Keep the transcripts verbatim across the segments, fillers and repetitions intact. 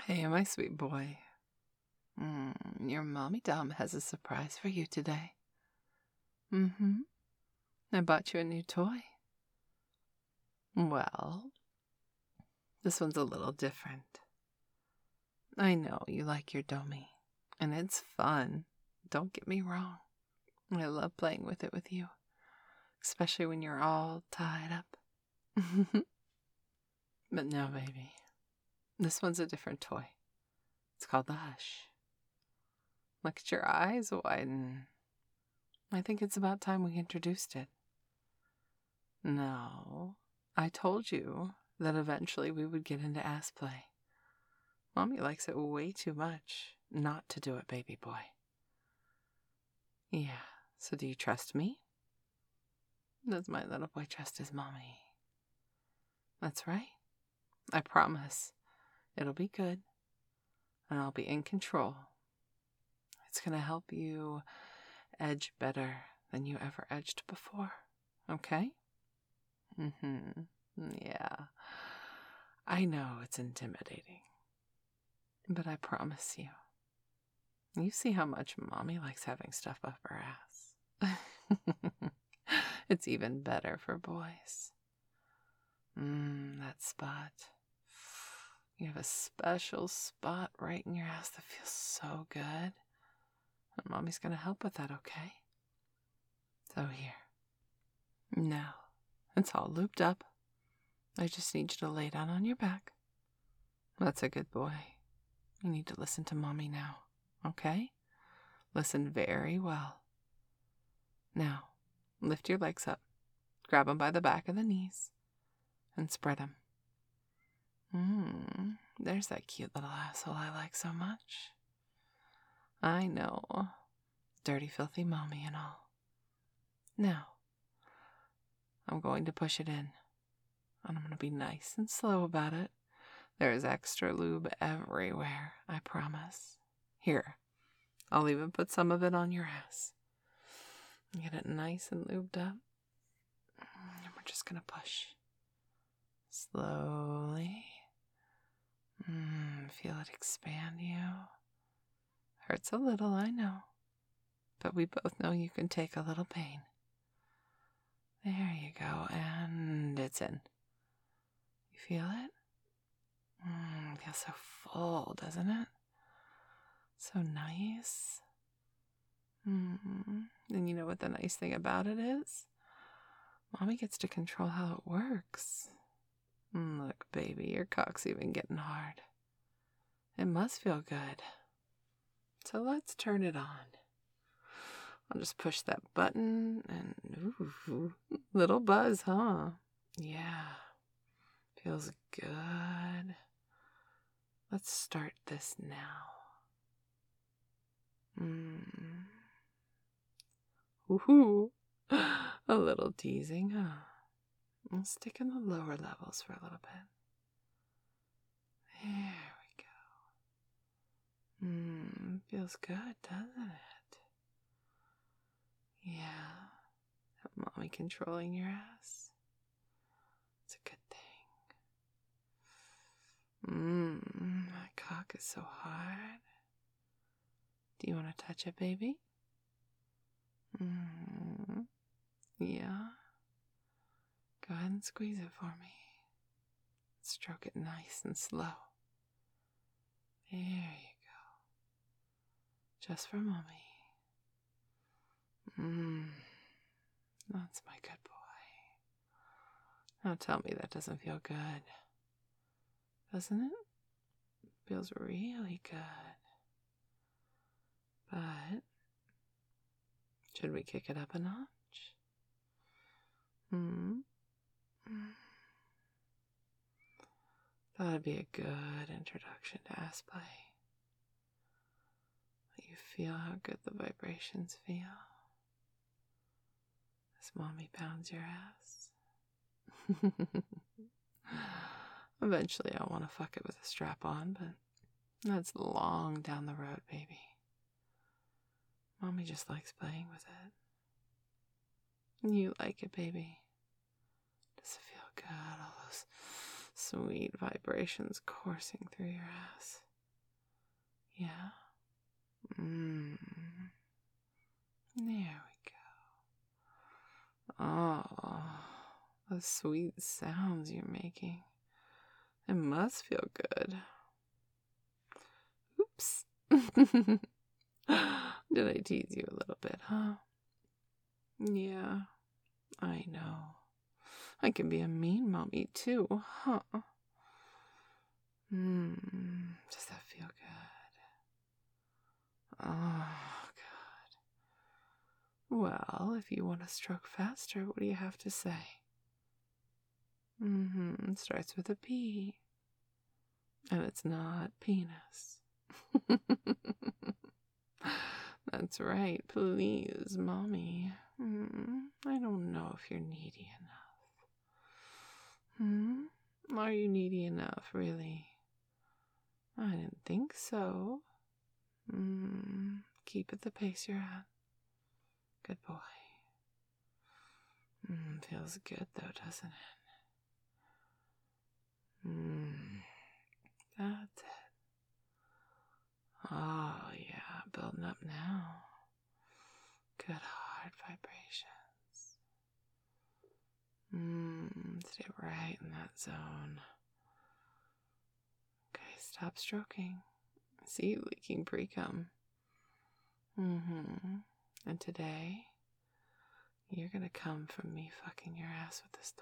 Hey, my sweet boy. Mm, your mommy Dom has a surprise for you today. Mm-hmm. I bought you a new toy. Well, this one's a little different. I know you like your Domi, and it's fun. Don't get me wrong. I love playing with it with you, especially when you're all tied up. But no, baby. This one's a different toy. It's called the Hush. Look at your eyes widen. I think it's about time we introduced it. No, I told you that eventually we would get into ass play. Mommy likes it way too much not to do it, baby boy. Yeah, so do you trust me? Does my little boy trust his mommy? That's right. I promise it'll be good, and I'll be in control. It's gonna help you edge better than you ever edged before, okay? Mm-hmm. Yeah. I know it's intimidating, but I promise you, you see how much Mommy likes having stuff up her ass. It's even better for boys. Mmm, that spot. You have a special spot right in your ass that feels so good. And Mommy's gonna help with that, okay? So here. Now, it's all looped up. I just need you to lay down on your back. That's a good boy. You need to listen to Mommy now, okay? Listen very well. Now, lift your legs up, grab them by the back of the knees, and spread them. Mmm, there's that cute little asshole I like so much. I know. Dirty, filthy mommy and all. Now, I'm going to push it in, and I'm going to be nice and slow about it. There is extra lube everywhere, I promise. Here, I'll even put some of it on your ass. Get it nice and lubed up. And we're just going to push. Slowly. Mm, feel it expand you. Hurts a little, I know. But we both know you can take a little pain. There you go, and it's in. You feel it? Mm, it feels so full, doesn't it? So nice. Mm. And you know what the nice thing about it is? Mommy gets to control how it works. Mm, look, baby, your cock's even getting hard. It must feel good. So let's turn it on. I'll just push that button and ooh, little buzz, huh? Yeah, feels good. Let's start this now. Mm. Woohoo! A little teasing, huh? I'll stick in the lower levels for a little bit. There we go. Mmm, feels good, doesn't it? Yeah. Have Mommy controlling your ass. It's a good thing. Mmm, my cock is so hard. Do you want to touch it, baby? Mmm. Yeah. Go ahead and squeeze it for me. Stroke it nice and slow. There you go. Just for Mommy. Mmm. That's my good boy. Now tell me that doesn't feel good. Doesn't it? Feels really good. But should we kick it up a notch? Hmm. Thought it'd be a good introduction to ass play. Let you feel how good the vibrations feel as Mommy pounds your ass. Eventually I'll want to fuck it with a strap on, but that's long down the road, baby. Mommy just likes playing with it. You like it, baby. Does it feel good? All those sweet vibrations coursing through your ass. Yeah? Mmm. There we go. Oh, the sweet sounds you're making. It must feel good. Oops. Did I tease you a little bit, huh? Yeah, I know. I can be a mean mommy too, huh? Hmm, does that feel good? Oh, good. Well, if you want to stroke faster, what do you have to say? Mm-hmm, it starts with a P. And it's not penis. That's right, please, Mommy. Hmm, I don't know if you're needy enough. Hmm? Are you needy enough, really? I didn't think so. Hmm. Keep at the pace you're at. Good boy. Hmm. Feels good, though, doesn't it? Hmm. That's it. Oh, yeah, building up now. Good heart vibrations. Mmm, stay right in that zone. Okay, stop stroking. See you leaking pre-cum. Mm-hmm. And today, you're gonna come from me fucking your ass with this toy.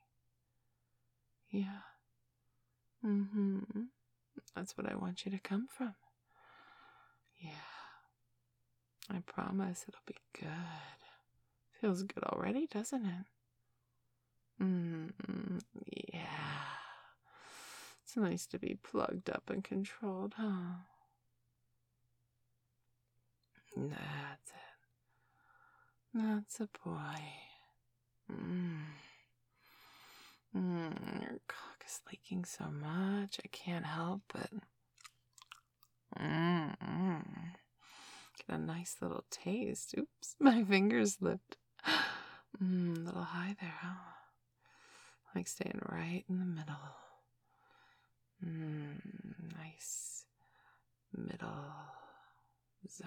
Yeah. Mm-hmm. That's what I want you to come from. Yeah. I promise it'll be good. Feels good already, doesn't it? Mm-hmm. Yeah. It's nice to be plugged up and controlled, huh? That's it. That's a boy. Mm. Mm, your cock is leaking so much, I can't help it. Mm, mm. Get a nice little taste. Oops, my fingers slipped. Mm, a little high there, huh? Like staying right in the middle. Mm, nice middle zone.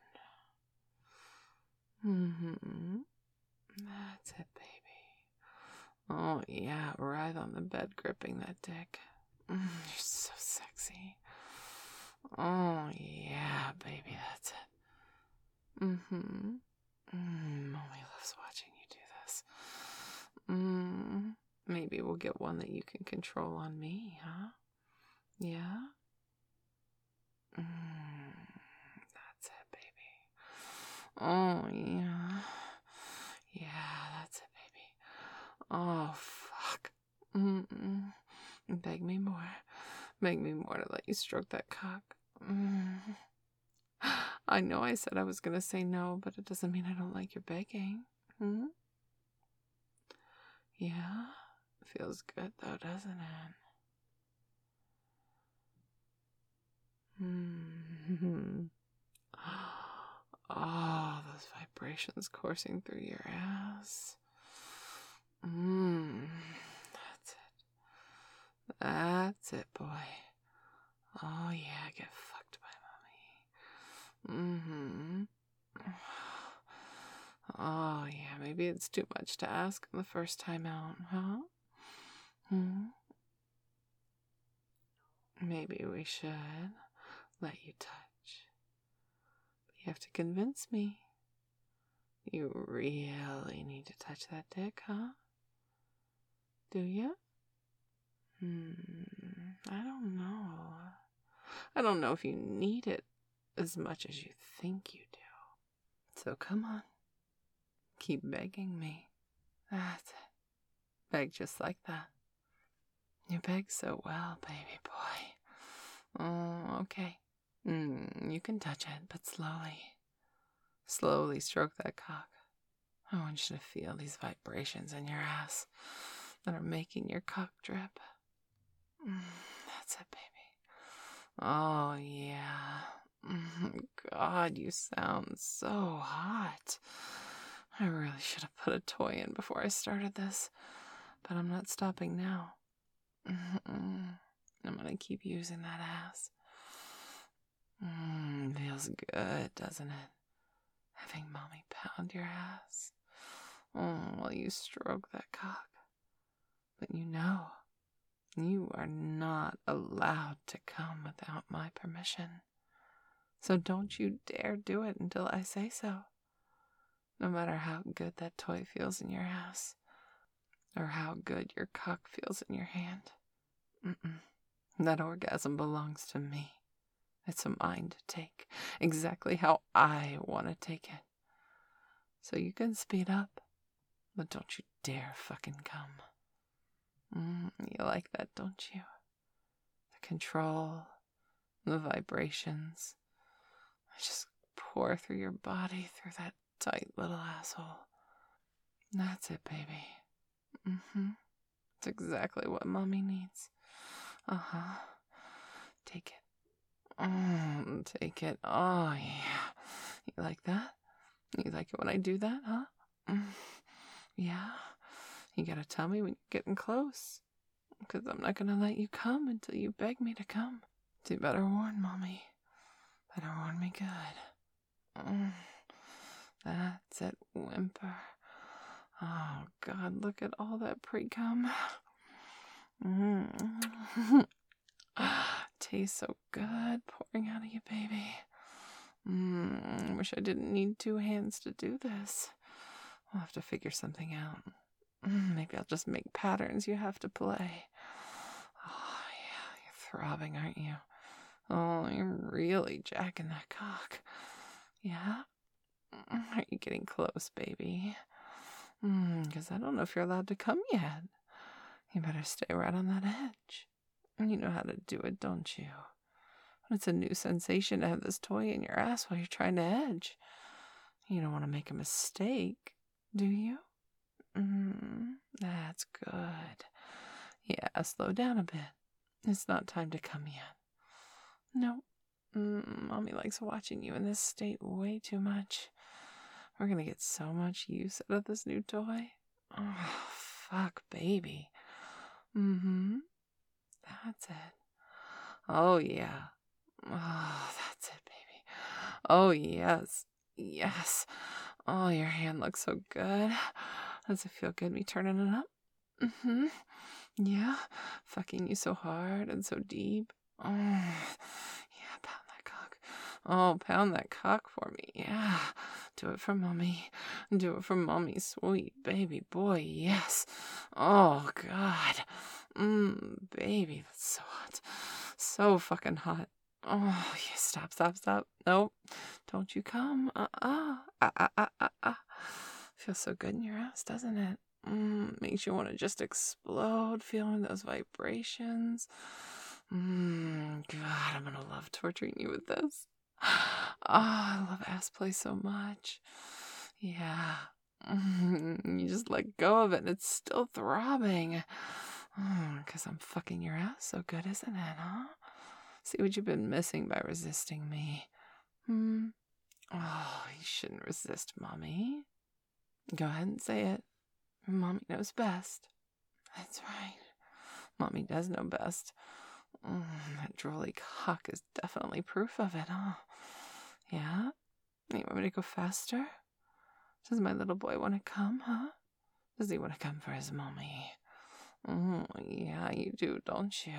Mm-hmm. That's it, baby. Oh, yeah, right on the bed, gripping that dick. Mm, you're so sexy. Oh, yeah, baby, that's it. Mm-hmm. Mm, Mommy loves watching you do this. Mm, maybe we'll get one that you can control on me, huh? Yeah? Mm, that's it, baby. Oh, yeah. Yeah, that's it, baby. Oh, fuck. Mm-mm. Beg me more. Beg me more to let you stroke that cock. Mm. I know I said I was going to say no, but it doesn't mean I don't like your begging. Hmm? Yeah? Feels good though, doesn't it? Hmm. Oh, those vibrations coursing through your ass. Mmm. That's it. That's it, boy. Oh, yeah, get fucked by mommy. Mm-hmm. Oh, yeah, maybe it's too much to ask the first time out, huh? Hmm? Maybe we should let you touch. But you have to convince me. You really need to touch that dick, huh? Do you? Hmm, I don't know. I don't know if you need it as much as you think you do. So come on. Keep begging me. That's it. Beg just like that. You beg so well, baby boy. Oh, okay. Mm, you can touch it, but slowly. Slowly stroke that cock. I want you to feel these vibrations in your ass that are making your cock drip. Mm, that's it, baby. Oh, yeah. Mm, God, you sound so hot. I really should have put a toy in before I started this, but I'm not stopping now. Mm-mm. I'm gonna keep using that ass. Mm, feels good, doesn't it? Having mommy pound your ass. Mm, while you stroke that cock. But you know, you are not allowed to come without my permission. So don't you dare do it until I say so. No matter how good that toy feels in your ass, or how good your cock feels in your hand. Mm-mm. That orgasm belongs to me. It's mine to take, exactly how I want to take it. So you can speed up, but don't you dare fucking come. Mm, you like that, don't you? The control, the vibrations. I just pour through your body, through that tight little asshole. That's it, baby. Mm-hmm. It's exactly what mommy needs. Uh-huh. Take it. Mm, take it. Oh, yeah. You like that? You like it when I do that, huh? Mm. Yeah? You gotta tell me when you're getting close. Because I'm not gonna let you come until you beg me to come. So you better warn mommy. Better warn me good. Mm. That's it, whimper. Oh, God, look at all that pre-cum. Mm. Tastes so good pouring out of you, baby. Mm, I wish I didn't need two hands to do this. We'll have to figure something out. Mm, maybe I'll just make patterns you have to play. Oh, yeah, you're throbbing, aren't you? Oh, you're really jacking that cock. Yeah? Are you getting close, baby? Because mm, I don't know if you're allowed to come yet. You better stay right on that edge. You know how to do it, don't you? It's a new sensation to have this toy in your ass while you're trying to edge. You don't want to make a mistake, do you? Mm, that's good. Yeah, slow down a bit. It's not time to come yet. No. Mm, Mommy likes watching you in this state way too much. We're gonna get so much use out of this new toy. Oh, fuck, baby. Mm-hmm. That's it. Oh, yeah. Oh, that's it, baby. Oh, yes. Yes. Oh, your hand looks so good. Does it feel good me turning it up? Mm-hmm. Yeah. Fucking you so hard and so deep. Oh, yeah, pound that cock. Oh, pound that cock for me. Yeah. Do it for mommy. Do it for mommy, sweet baby boy. Yes. Oh, God. Mmm, baby, that's so hot. So fucking hot. Oh, yeah, stop, stop, stop. Nope. Don't you come. Uh-uh. Ah-ah-ah-ah-ah. Feels so good in your ass, doesn't it? Mm, makes you want to just explode, feeling those vibrations. Mmm, God, I'm gonna love torturing you with this. Oh, I love ass play so much. Yeah. Mm, you just let go of it and it's still throbbing. Because I'm fucking your ass so good, isn't it, huh? See what you've been missing by resisting me. Hmm? Oh, you shouldn't resist, Mommy. Go ahead and say it. Mommy knows best. That's right. Mommy does know best. Mm, that drooly cock is definitely proof of it, huh? Yeah? You want me to go faster? Does my little boy want to come, huh? Does he want to come for his mommy? Mm, yeah, you do, don't you?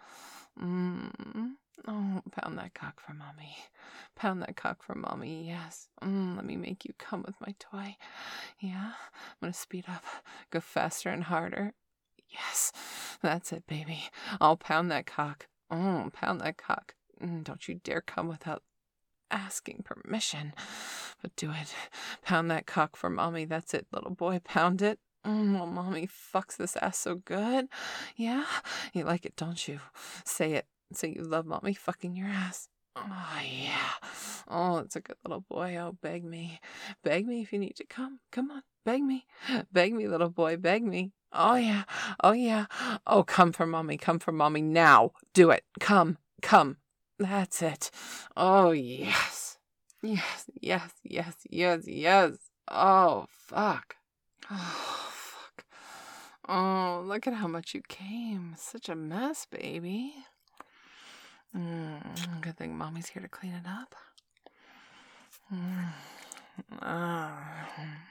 Mm. Oh, pound that cock for mommy. Pound that cock for mommy, yes. Mm, let me make you come with my toy. Yeah? I'm gonna speed up. Go faster and harder. Yes. That's it, baby. I'll pound that cock. Oh, pound that cock. Mm, don't you dare come without asking permission. But do it. Pound that cock for mommy. That's it, little boy. Pound it. Mm, well, mommy fucks this ass so good. Yeah? You like it, don't you? Say it. Say you love mommy fucking your ass. Oh, yeah. Oh, it's a good little boy. Oh, beg me. Beg me if you need to come. Come on. Beg me. Beg me, little boy. Beg me. Oh, yeah. Oh, yeah. Oh, come for mommy. Come for mommy now. Do it. Come. Come. That's it. Oh, yes. Yes, yes, yes, yes, yes. Oh, fuck. Oh, fuck. Oh, look at how much you came. Such a mess, baby. Mm, good thing think Mommy's here to clean it up? Mm. Ah.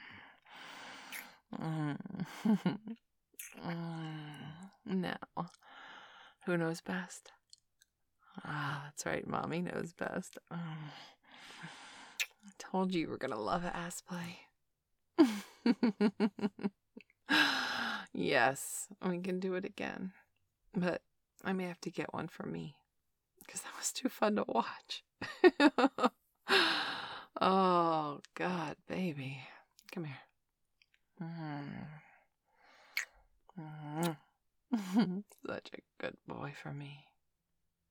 Mm. Mm. Now, who knows best? Ah, that's right. Mommy knows best. Mm. I told you you were going to love ass play. Yes, we can do it again. But I may have to get one for me. Because that was too fun to watch. Oh, God, baby. Come here. Mm. Mm. Such a good boy for me.